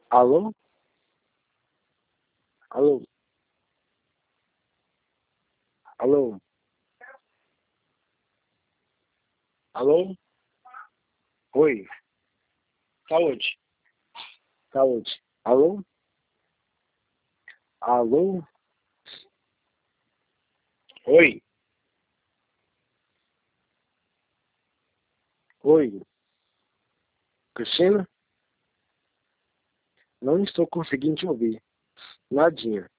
Alô? Alô? Alô? Alô? Oi? Saúde? Saúde? Alô? Alô? Oi? Oi? Cristina? Não estou conseguindo te ouvir. Nadinha.